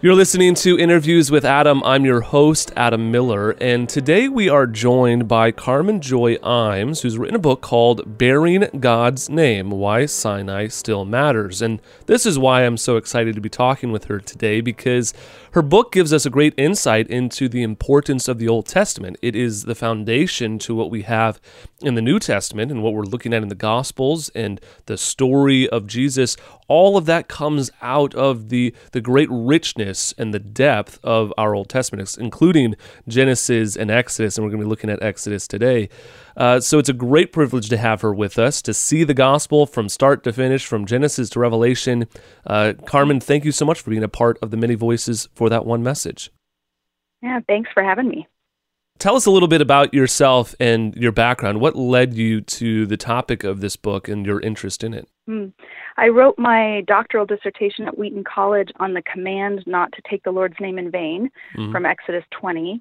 You're listening to Interviews with Adam. I'm your host, Adam Miller, and today we are joined by Carmen Joy Imes, who's written a book called Bearing God's Name, Why Sinai Still Matters. And this is why I'm so excited to be talking with her today, because her book gives us a great insight into the importance of the Old Testament. It is the foundation to what we have in the New Testament and what we're looking at in the Gospels and the story of Jesus. All of that comes out of the great richness and the depth of our Old Testament, including Genesis and Exodus, and we're going to be looking at Exodus today. So it's a great privilege to have her with us, to see the gospel from start to finish, from Genesis to Revelation. Carmen, thank you so much for being a part of the many voices for that one message. Yeah, thanks for having me. Tell us a little bit about yourself and your background. What led you to the topic of this book and your interest in it? I wrote my doctoral dissertation at Wheaton College on the command not to take the Lord's name in vain from Exodus 20.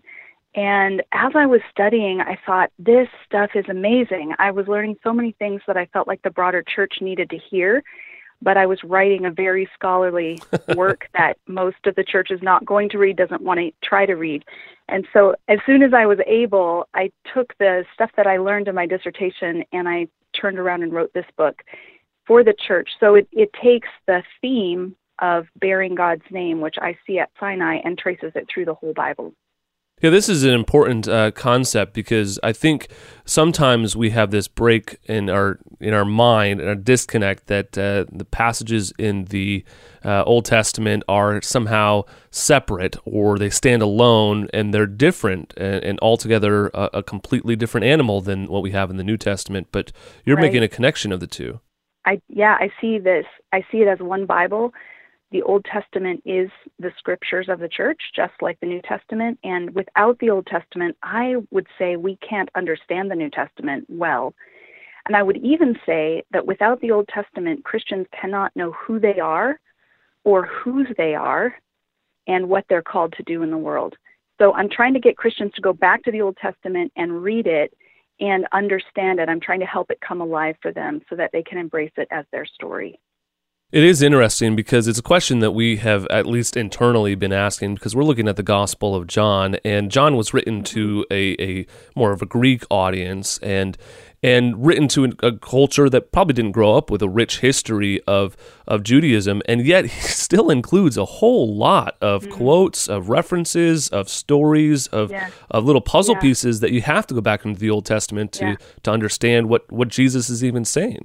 And as I was studying, I thought, this stuff is amazing. I was learning so many things that I felt like the broader church needed to hear, but I was writing a very scholarly work that most of the church is not going to read, doesn't want to try to read. And so as soon as I was able, I took the stuff that I learned in my dissertation and I turned around and wrote this book for the church. So it takes the theme of bearing God's name, which I see at Sinai, and traces it through the whole Bible. Yeah, this is an important concept because I think sometimes we have this break in our mind and a disconnect that the passages in the Old Testament are somehow separate or they stand alone and they're different and altogether a completely different animal than what we have in the New Testament. But you're making a connection of the two. I see this. I see it as one Bible. The Old Testament is the scriptures of the church, just like the New Testament. And without the Old Testament, I would say we can't understand the New Testament well. And I would even say that without the Old Testament, Christians cannot know who they are or whose they are and what they're called to do in the world. So I'm trying to get Christians to go back to the Old Testament and read it and understand it. I'm trying to help it come alive for them so that they can embrace it as their story. It is interesting because it's a question that we have at least internally been asking because we're looking at the Gospel of John, and John was written to a more of a Greek audience and written to a culture that probably didn't grow up with a rich history of Judaism, and yet he still includes a whole lot of quotes, of references, of stories, of little puzzle pieces that you have to go back into the Old Testament to understand what Jesus is even saying.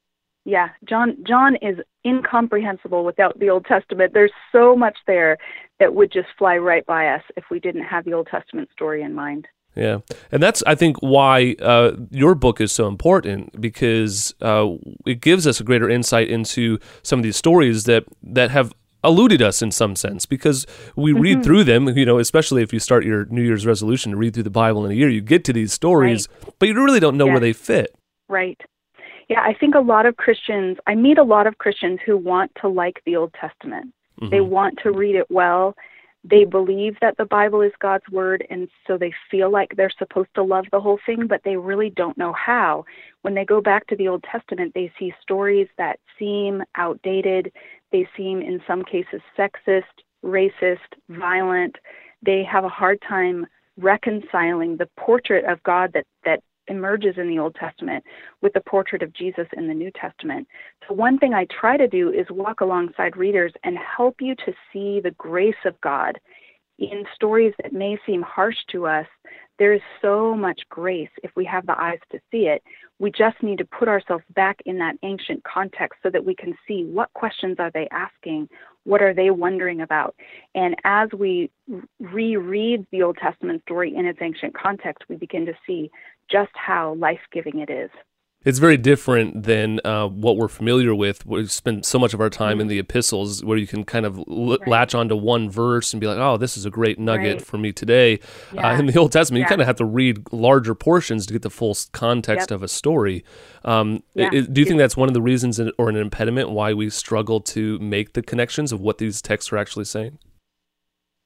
Yeah, John is incomprehensible without the Old Testament. There's so much there that would just fly right by us if we didn't have the Old Testament story in mind. Yeah, and that's, I think, why your book is so important, because it gives us a greater insight into some of these stories that have eluded us in some sense, because we read through them, especially if you start your New Year's resolution to read through the Bible in a year, you get to these stories, but you really don't know where they fit. Right. Yeah, I think I meet a lot of Christians who want to like the Old Testament. They want to read it well. They believe that the Bible is God's word, and so they feel like they're supposed to love the whole thing, but they really don't know how. When they go back to the Old Testament, they see stories that seem outdated. They seem, in some cases, sexist, racist, violent. They have a hard time reconciling the portrait of God that emerges in the Old Testament with the portrait of Jesus in the New Testament. So one thing I try to do is walk alongside readers and help you to see the grace of God in stories that may seem harsh to us. There is so much grace if we have the eyes to see it. We just need to put ourselves back in that ancient context so that we can see what questions are they asking, what are they wondering about. And as we reread the Old Testament story in its ancient context, we begin to see just how life-giving it is. It's very different than what we're familiar with. We spend so much of our time in the epistles where you can kind of latch onto one verse and be like, oh, this is a great nugget for me today. In the Old Testament, you kind of have to read larger portions to get the full context of a story. Do you think that's one of the reasons or an impediment why we struggle to make the connections of what these texts are actually saying?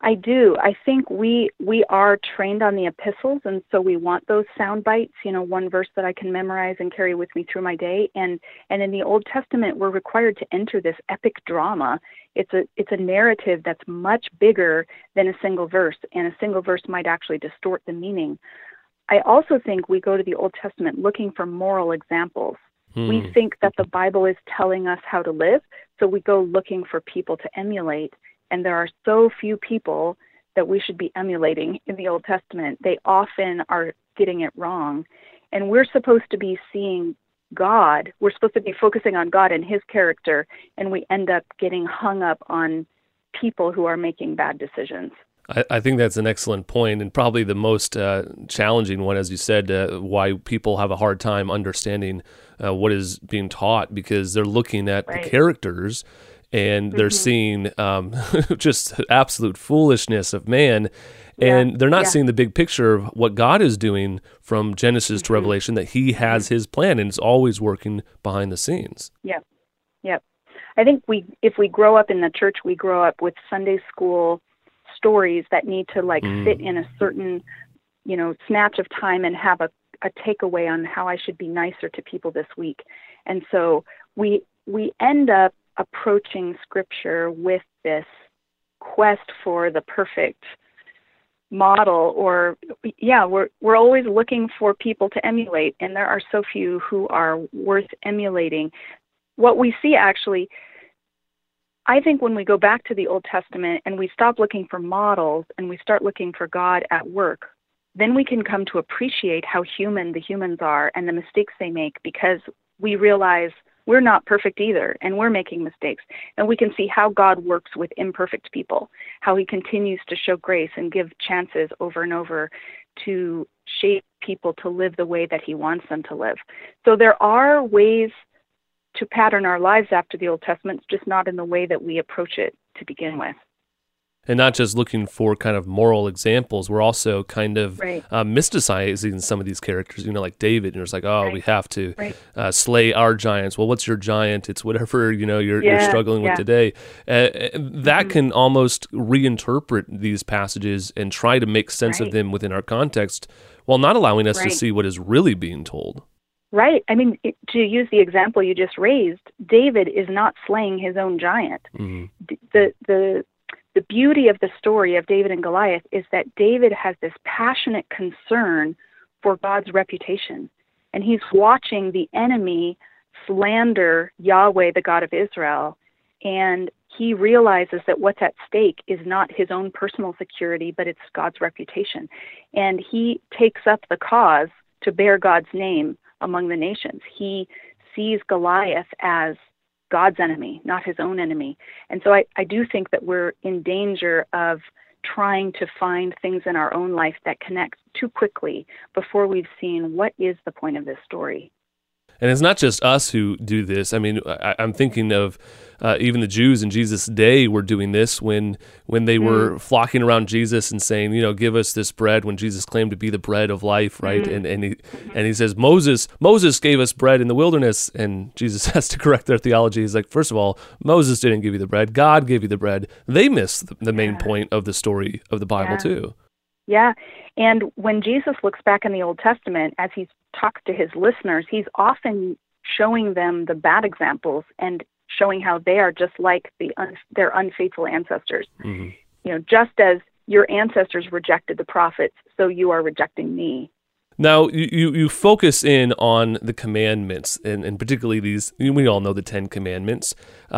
I do. I think we are trained on the epistles, and so we want those sound bites, one verse that I can memorize and carry with me through my day. And in the Old Testament, we're required to enter this epic drama. It's a narrative that's much bigger than a single verse, and a single verse might actually distort the meaning. I also think we go to the Old Testament looking for moral examples. We think that the Bible is telling us how to live, so we go looking for people to emulate. And there are so few people that we should be emulating in the Old Testament. They often are getting it wrong. And we're supposed to be seeing God. We're supposed to be focusing on God and his character, and we end up getting hung up on people who are making bad decisions. I think that's an excellent point, and probably the most challenging one, as you said, why people have a hard time understanding what is being taught, because they're looking at the characters and they're seeing just absolute foolishness of man, and they're not seeing the big picture of what God is doing from Genesis to Revelation, that he has his plan and it's always working behind the scenes. Yep. I think if we grow up in the church, we grow up with Sunday school stories that need to fit in a certain, snatch of time and have a takeaway on how I should be nicer to people this week. And so we end up approaching Scripture with this quest for the perfect model, or we're always looking for people to emulate, and there are so few who are worth emulating. What we see actually, I think when we go back to the Old Testament and we stop looking for models and we start looking for God at work, then we can come to appreciate how human the humans are and the mistakes they make, because we realize we're not perfect either, and we're making mistakes. And we can see how God works with imperfect people, how he continues to show grace and give chances over and over to shape people to live the way that he wants them to live. So there are ways to pattern our lives after the Old Testament, it's just not in the way that we approach it to begin with. And not just looking for kind of moral examples, we're also kind of mysticizing some of these characters, like David. And it's like, we have to slay our giants. Well, what's your giant? It's whatever, you're struggling with today. That can almost reinterpret these passages and try to make sense of them within our context, while not allowing us to see what is really being told. Right. I mean, to use the example you just raised, David is not slaying his own giant. The beauty of the story of David and Goliath is that David has this passionate concern for God's reputation, and he's watching the enemy slander Yahweh, the God of Israel, and he realizes that what's at stake is not his own personal security, but it's God's reputation. And he takes up the cause to bear God's name among the nations. He sees Goliath as God's enemy, not his own enemy. And so I do think that we're in danger of trying to find things in our own life that connect too quickly before we've seen what is the point of this story. And it's not just us who do this. I mean, I'm thinking of even the Jews in Jesus' day were doing this when they were flocking around Jesus and saying, give us this bread, when Jesus claimed to be the bread of life, right? And he says, Moses gave us bread in the wilderness, and Jesus has to correct their theology. He's like, first of all, Moses didn't give you the bread. God gave you the bread. They miss the main point of the story of the Bible too. Yeah, and when Jesus looks back in the Old Testament, as he talks to his listeners, he's often showing them the bad examples and showing how they are just like their unfaithful ancestors. Just as your ancestors rejected the prophets, so you are rejecting me. Now, you focus in on the commandments, and particularly these, we all know the 10 Commandments.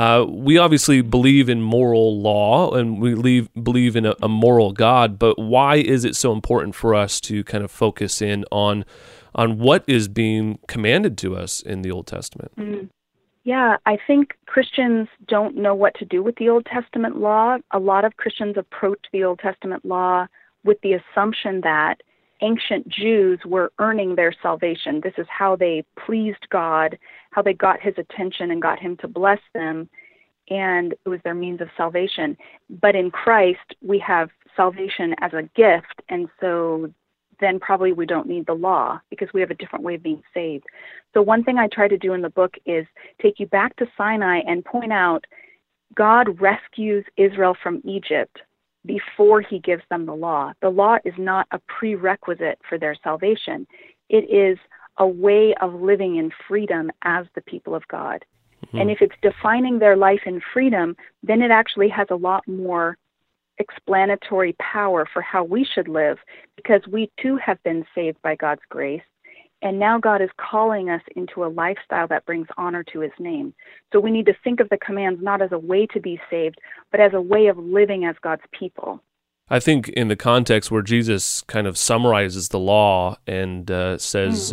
We obviously believe in moral law, and we believe in a moral God, but why is it so important for us to kind of focus in on what is being commanded to us in the Old Testament? Yeah, I think Christians don't know what to do with the Old Testament law. A lot of Christians approach the Old Testament law with the assumption that ancient Jews were earning their salvation. This is how they pleased God, how they got his attention and got him to bless them, and it was their means of salvation. But in Christ, we have salvation as a gift, and so then probably we don't need the law because we have a different way of being saved. So one thing I try to do in the book is take you back to Sinai and point out God rescues Israel from Egypt before he gives them the law. The law is not a prerequisite for their salvation. It is a way of living in freedom as the people of God. Mm-hmm. And if it's defining their life in freedom, then it actually has a lot more explanatory power for how we should live, because we too have been saved by God's grace. And now God is calling us into a lifestyle that brings honor to his name. So we need to think of the commands not as a way to be saved, but as a way of living as God's people. I think in the context where Jesus kind of summarizes the law and says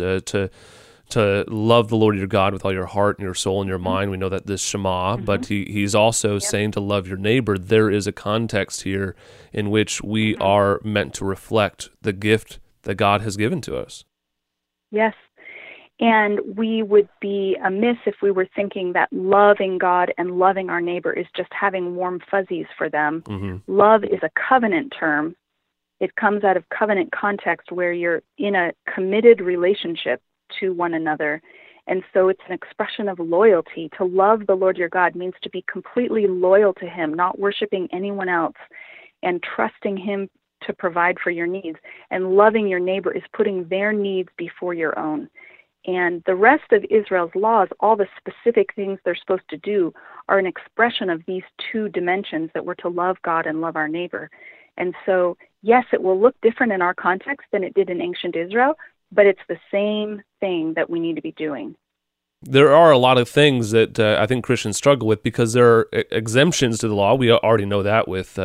to love the Lord your God with all your heart and your soul and your mind, we know that this Shema, but he's also saying to love your neighbor. There is a context here in which we are meant to reflect the gift that God has given to us. Yes, and we would be amiss if we were thinking that loving God and loving our neighbor is just having warm fuzzies for them. Mm-hmm. Love is a covenant term. It comes out of covenant context where you're in a committed relationship to one another. And so it's an expression of loyalty. To love the Lord your God means to be completely loyal to him, not worshiping anyone else, and trusting him to provide for your needs. And loving your neighbor is putting their needs before your own. And the rest of Israel's laws, all the specific things they're supposed to do, are an expression of these two dimensions, that we're to love God and love our neighbor. And so, yes, it will look different in our context than it did in ancient Israel, but it's the same thing that we need to be doing. There are a lot of things that I think Christians struggle with because there are exemptions to the law. We already know that with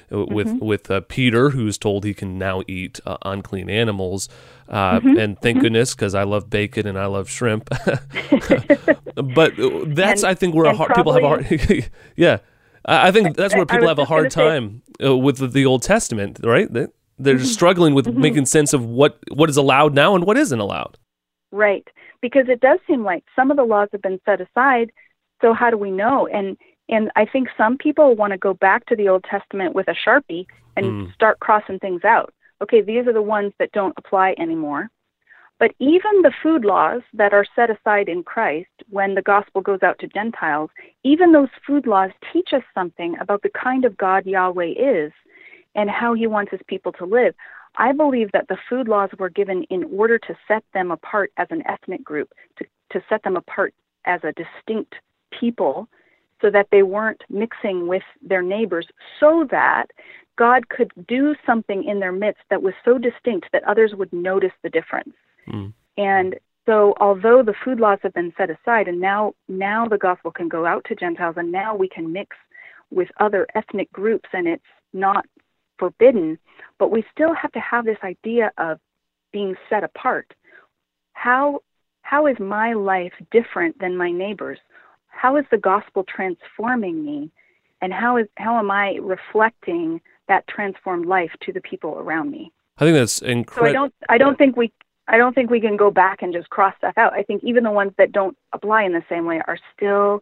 Peter, who's told he can now eat unclean animals. And thank goodness, because I love bacon and I love shrimp. But that's, I think, where people have a hard... Yeah, I think that's where people have a hard time with the Old Testament, right? They're struggling with making sense of what is allowed now and what isn't allowed. Right, because it does seem like some of the laws have been set aside, so how do we know? And I think some people want to go back to the Old Testament with a Sharpie and start crossing things out. Okay, these are the ones that don't apply anymore. But even the food laws that are set aside in Christ when the gospel goes out to Gentiles, even those food laws teach us something about the kind of God Yahweh is and how he wants his people to live. I believe that the food laws were given in order to set them apart as an ethnic group, to set them apart as a distinct people, so that they weren't mixing with their neighbors, so that God could do something in their midst that was so distinct that others would notice the difference. And so although the food laws have been set aside, and now the gospel can go out to Gentiles, and now we can mix with other ethnic groups, and it's not forbidden, but we still have to have this idea of being set apart. How is my life different than my neighbor's? How is the gospel transforming me? And how am I reflecting that transformed life to the people around me? I think that's incredible. So I don't think we can go back and just cross stuff out. I think even the ones that don't apply in the same way are still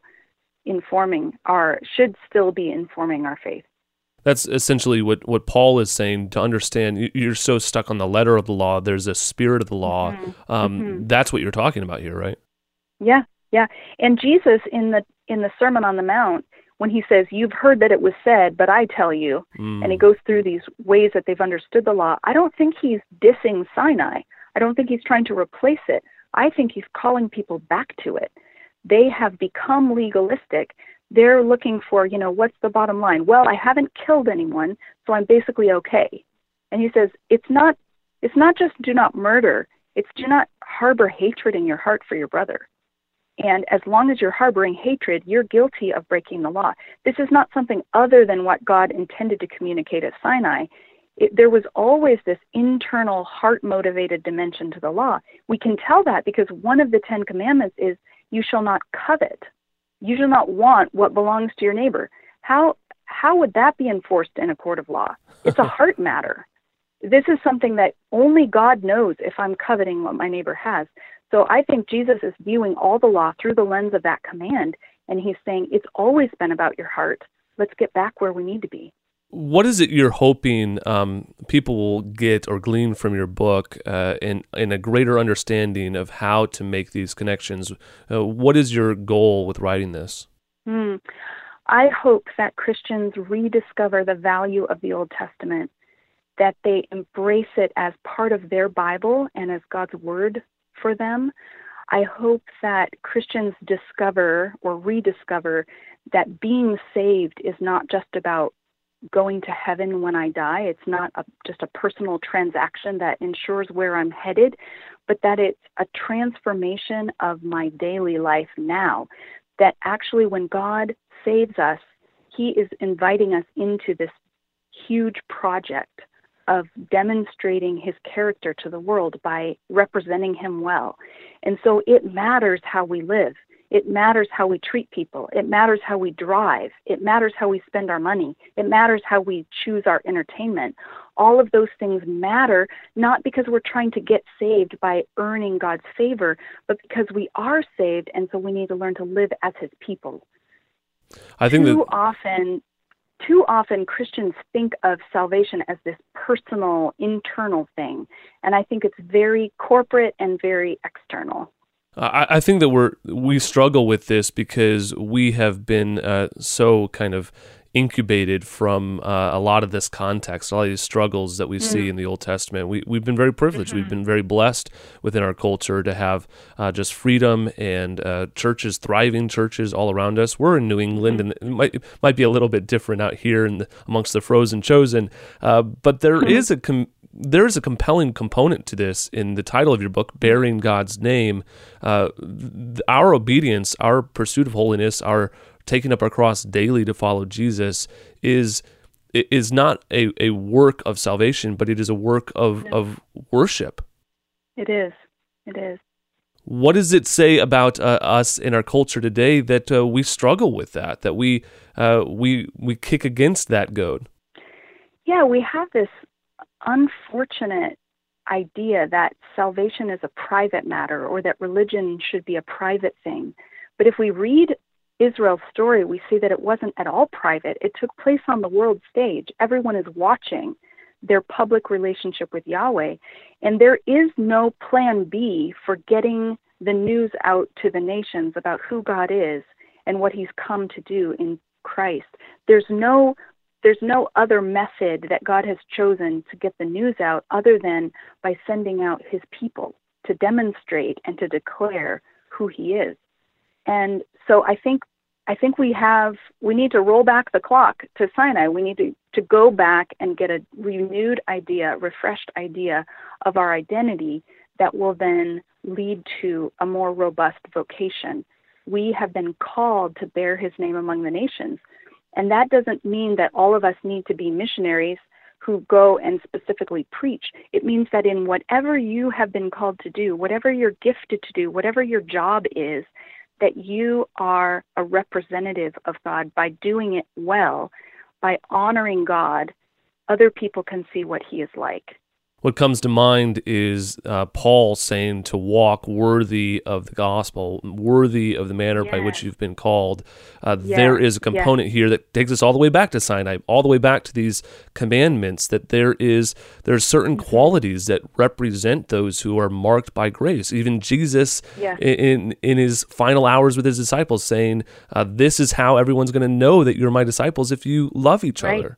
should still be informing our faith. That's essentially what Paul is saying. To understand, you're so stuck on the letter of the law. There's a spirit of the law. That's what you're talking about here, right? Yeah. And Jesus in the Sermon on the Mount, when he says, "You've heard that it was said, but I tell you," and he goes through these ways that they've understood the law, I don't think he's dissing Sinai. I don't think he's trying to replace it. I think he's calling people back to it. They have become legalistic. They're looking for, what's the bottom line? Well, I haven't killed anyone, so I'm basically okay. And he says, it's not just do not murder, it's do not harbor hatred in your heart for your brother. And as long as you're harboring hatred, you're guilty of breaking the law. This is not something other than what God intended to communicate at Sinai. There was always this internal heart-motivated dimension to the law. We can tell that because one of the 10 commandments is, you shall not covet. You shall not want what belongs to your neighbor. How would that be enforced in a court of law? It's a heart matter. This is something that only God knows if I'm coveting what my neighbor has. So I think Jesus is viewing all the law through the lens of that command, and he's saying it's always been about your heart. Let's get back where we need to be. What is it you're hoping people will get or glean from your book in a greater understanding of how to make these connections? What is your goal with writing this? I hope that Christians rediscover the value of the Old Testament, that they embrace it as part of their Bible and as God's word for them. I hope that Christians discover or rediscover that being saved is not just about going to heaven when I die. It's not just a personal transaction that ensures where I'm headed, but that it's a transformation of my daily life now. That actually when God saves us, he is inviting us into this huge project of demonstrating his character to the world by representing him well. And so it matters how we live. It matters how we treat people. It matters how we drive. It matters how we spend our money. It matters how we choose our entertainment. All of those things matter, not because we're trying to get saved by earning God's favor, but because we are saved, and so we need to learn to live as his people. I think Too often Christians think of salvation as this personal, internal thing, and I think it's very corporate and very external. I think that we struggle with this because we have been so kind of incubated from a lot of this context, a lot of these struggles that we see in the Old Testament. We've been very privileged. We've been very blessed within our culture to have just freedom and churches, thriving churches all around us. We're in New England, and it might be a little bit different out here amongst the frozen chosen, but there is a compelling component to this in the title of your book, Bearing God's Name. Our obedience, our pursuit of holiness, our taking up our cross daily to follow Jesus is not a work of salvation, but it is a work of worship. It is. It is. What does it say about us in our culture today that we struggle with that we kick against that goad? Yeah, we have this unfortunate idea that salvation is a private matter, or that religion should be a private thing. But if we read Israel's story, we see that it wasn't at all private. It took place on the world stage. Everyone is watching their public relationship with Yahweh, and there is no plan B for getting the news out to the nations about who God is and what he's come to do in Christ. There's no other method that God has chosen to get the news out other than by sending out his people to demonstrate and to declare who he is. And so I think we need to roll back the clock to Sinai. We need to go back and get a renewed idea, refreshed idea of our identity that will then lead to a more robust vocation. We have been called to bear his name among the nations. And that doesn't mean that all of us need to be missionaries who go and specifically preach. It means that in whatever you have been called to do, whatever you're gifted to do, whatever your job is, that you are a representative of God. By doing it well, by honoring God, other people can see what he is like. What comes to mind is Paul saying to walk worthy of the gospel, worthy of the manner by which you've been called. There is a component here that takes us all the way back to Sinai, all the way back to these commandments, that there are certain qualities that represent those who are marked by grace. Even Jesus in his final hours with his disciples saying, this is how everyone's going to know that you're my disciples, if you love each other.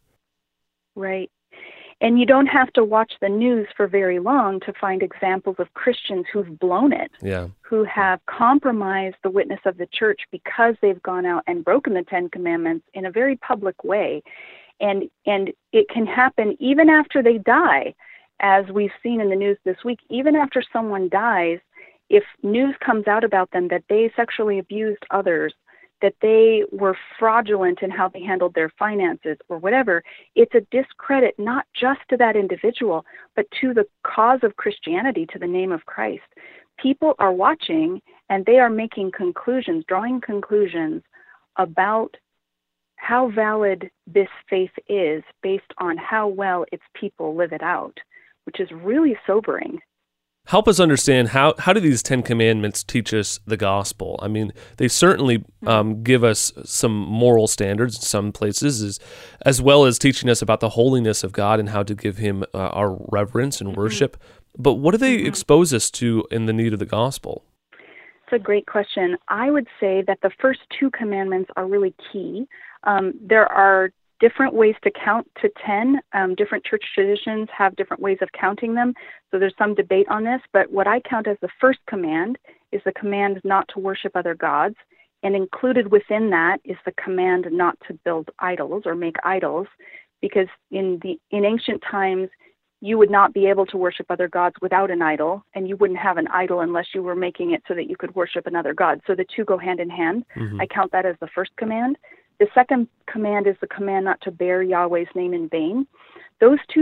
Right. And you don't have to watch the news for very long to find examples of Christians who've blown it, who have compromised the witness of the church because they've gone out and broken the Ten Commandments in a very public way. And it can happen even after they die, as we've seen in the news this week. Even after someone dies, if news comes out about them that they sexually abused others, that they were fraudulent in how they handled their finances or whatever, it's a discredit not just to that individual, but to the cause of Christianity, to the name of Christ. People are watching, and they are making conclusions, drawing conclusions about how valid this faith is based on how well its people live it out, which is really sobering. Help us understand how do these Ten Commandments teach us the gospel? I mean, they certainly give us some moral standards in some places, as well as teaching us about the holiness of God and how to give him our reverence and worship. But what do they expose us to in the need of the gospel? It's a great question. I would say that the first two commandments are really key. There are different ways to count to 10. Different church traditions have different ways of counting them, so there's some debate on this, but what I count as the first command is the command not to worship other gods, and included within that is the command not to build idols or make idols, because in ancient times, you would not be able to worship other gods without an idol, and you wouldn't have an idol unless you were making it so that you could worship another god. So the two go hand in hand. I count that as the first command. The second command is the command not to bear Yahweh's name in vain. Those two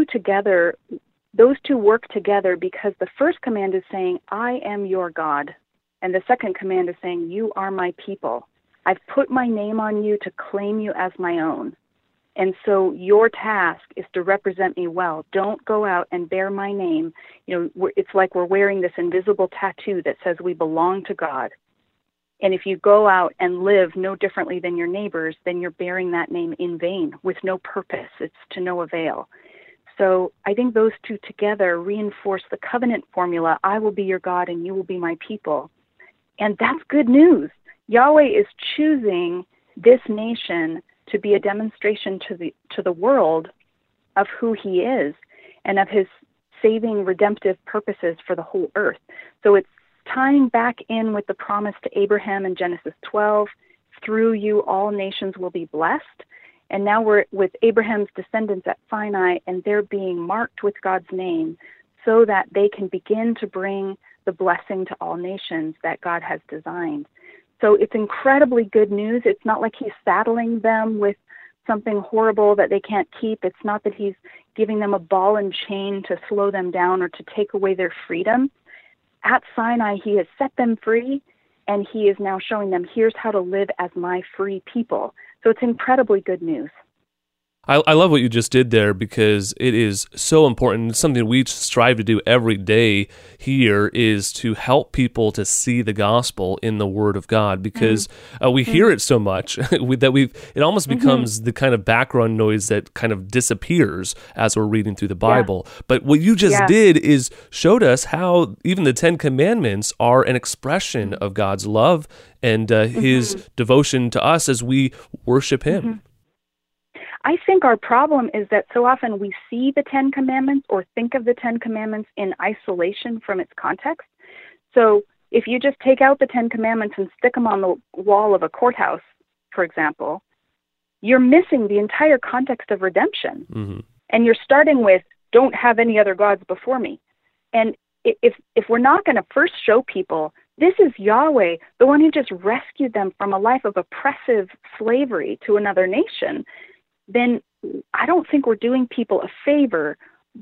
work together because the first command is saying, I am your God. And the second command is saying, you are my people. I've put my name on you to claim you as my own. And so your task is to represent me well. Don't go out and bear my name. It's like we're wearing this invisible tattoo that says we belong to God. And if you go out and live no differently than your neighbors, then you're bearing that name in vain with no purpose. It's to no avail. So I think those two together reinforce the covenant formula, I will be your God and you will be my people. And that's good news. Yahweh is choosing this nation to be a demonstration to the world of who he is and of his saving redemptive purposes for the whole earth. So it's tying back in with the promise to Abraham in Genesis 12, through you all nations will be blessed. And now we're with Abraham's descendants at Sinai, and they're being marked with God's name so that they can begin to bring the blessing to all nations that God has designed. So it's incredibly good news. It's not like he's saddling them with something horrible that they can't keep. It's not that he's giving them a ball and chain to slow them down or to take away their freedom. At Sinai, he has set them free, and he is now showing them, here's how to live as my free people. So it's incredibly good news. I love what you just did there because it is so important. It's something we strive to do every day here is to help people to see the gospel in the Word of God because we hear it so much that it almost becomes the kind of background noise that kind of disappears as we're reading through the Bible. But what you just did is showed us how even the Ten Commandments are an expression of God's love and his devotion to us as we worship him. I think our problem is that so often we see the Ten Commandments or think of the Ten Commandments in isolation from its context. So if you just take out the Ten Commandments and stick them on the wall of a courthouse, for example, you're missing the entire context of redemption. And you're starting with, don't have any other gods before me. And if we're not going to first show people, this is Yahweh, the one who just rescued them from a life of oppressive slavery to another nation, then I don't think we're doing people a favor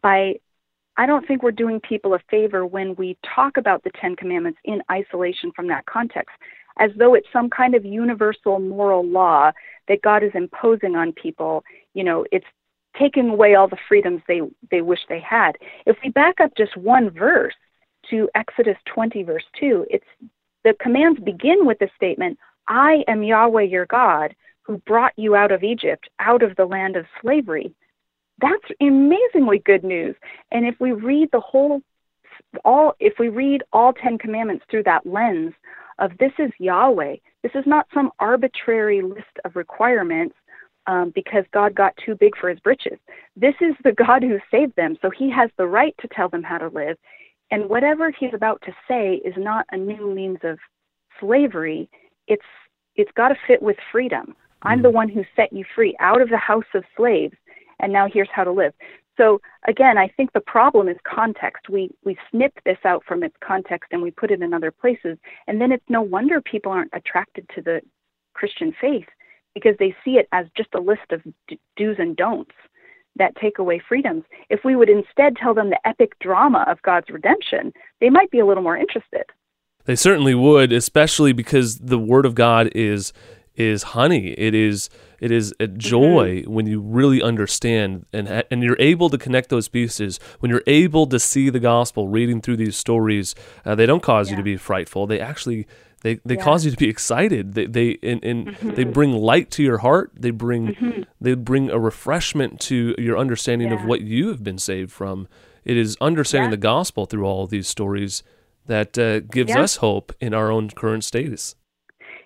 when we talk about the Ten Commandments in isolation from that context, as though it's some kind of universal moral law that God is imposing on people. It's taking away all the freedoms they wish they had. If we back up just one verse to Exodus 20, verse 2, the commands begin with the statement, I am Yahweh your God, who brought you out of Egypt, out of the land of slavery. That's amazingly good news. And if we read all 10 commandments through that lens of this is Yahweh, this is not some arbitrary list of requirements because God got too big for his britches. This is the God who saved them, so he has the right to tell them how to live. And whatever he's about to say is not a new means of slavery. It's got to fit with freedom. I'm the one who set you free out of the house of slaves, and now here's how to live. So again, I think the problem is context. We snip this out from its context and we put it in other places, and then it's no wonder people aren't attracted to the Christian faith because they see it as just a list of do's and don'ts that take away freedoms. If we would instead tell them the epic drama of God's redemption, they might be a little more interested. They certainly would, especially because the Word of God is honey. It is a joy when you really understand and you're able to connect those pieces. When you're able to see the gospel reading through these stories, they don't cause you to be frightful. They actually they cause you to be excited. They bring light to your heart. They bring a refreshment to your understanding of what you have been saved from. It is understanding the gospel through all of these stories that gives us hope in our own current status.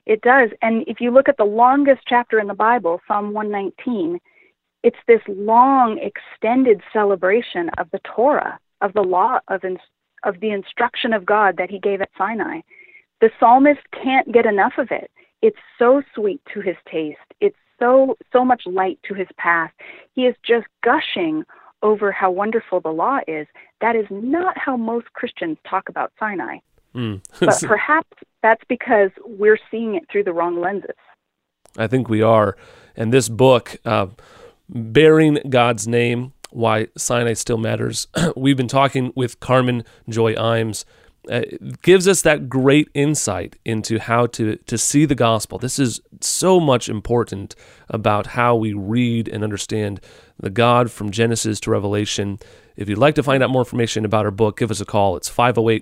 It does. And if you look at the longest chapter in the Bible, Psalm 119, it's this long, extended celebration of the Torah, of the law, of the instruction of God that he gave at Sinai. The psalmist can't get enough of it. It's so sweet to his taste. It's so much light to his path. He is just gushing over how wonderful the law is. That is not how most Christians talk about Sinai. But perhaps that's because we're seeing it through the wrong lenses. I think we are. And this book, Bearing God's Name, Why Sinai Still Matters, we've been talking with Carmen Joy Imes. Gives us that great insight into how to see the gospel. This is so much important about how we read and understand the God from Genesis to Revelation. If you'd like to find out more information about our book, give us a call. It's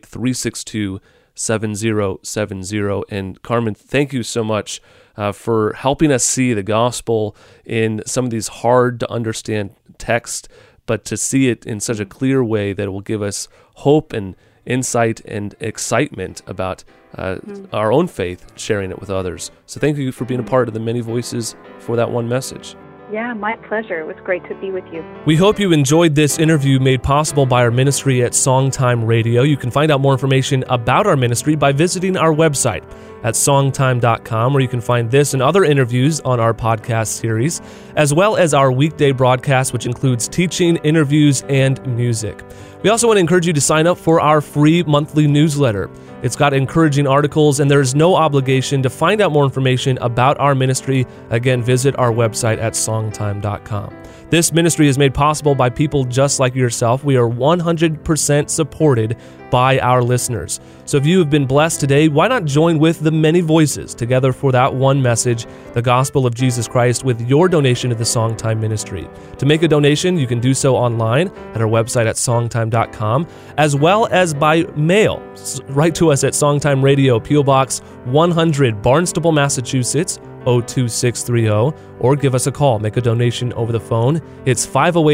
508-362-7070. And Carmen, thank you so much for helping us see the gospel in some of these hard to understand texts, but to see it in such a clear way that it will give us hope and insight and excitement about our own faith, sharing it with others. So thank you for being a part of the many voices for that one message. Yeah, my pleasure. It was great to be with you. We hope you enjoyed this interview made possible by our ministry at Songtime Radio. You can find out more information about our ministry by visiting our website at songtime.com, where you can find this and other interviews on our podcast series, as well as our weekday broadcast, which includes teaching, interviews, and music. We also want to encourage you to sign up for our free monthly newsletter. It's got encouraging articles, and there is no obligation. To find out more information about our ministry, again, visit our website at songtime.com. This ministry is made possible by people just like yourself. We are 100% supported by our listeners. So if you have been blessed today, why not join with the many voices together for that one message, the gospel of Jesus Christ, with your donation to the Songtime ministry. To make a donation, you can do so online at our website at songtime.com, as well as by mail. Write to us at Songtime Radio, P.O. Box 100, Barnstable, Massachusetts, 02630, or give us a call. Make a donation over the phone. It's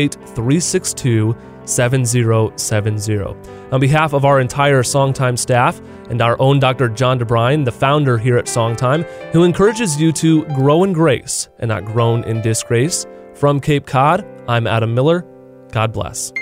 508-362-7070. On behalf of our entire Songtime staff and our own Dr. John DeBrine, the founder here at Songtime, who encourages you to grow in grace and not groan in disgrace, from Cape Cod, I'm Adam Miller. God bless.